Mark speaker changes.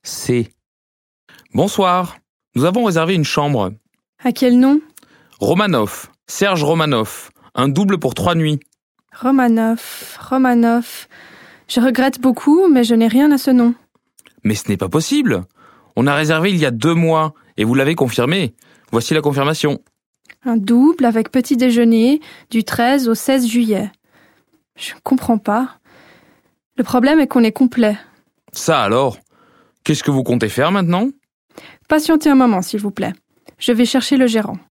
Speaker 1: C. Bonsoir, nous avons réservé une chambre.
Speaker 2: À quel nom?
Speaker 1: Romanov, Serge Romanov, un double pour 3 nuits.
Speaker 2: Romanov. Je regrette beaucoup, mais je n'ai rien à ce nom.
Speaker 1: Mais ce n'est pas possible. On a réservé il y a 2 mois et vous l'avez confirmé. Voici la confirmation.
Speaker 2: Un double avec petit déjeuner du 13 au 16 juillet. Je ne comprends pas. Le problème est qu'on est complet.
Speaker 1: Ça alors? Qu'est-ce que vous comptez faire maintenant?
Speaker 2: Patientez un moment, s'il vous plaît. Je vais chercher le gérant.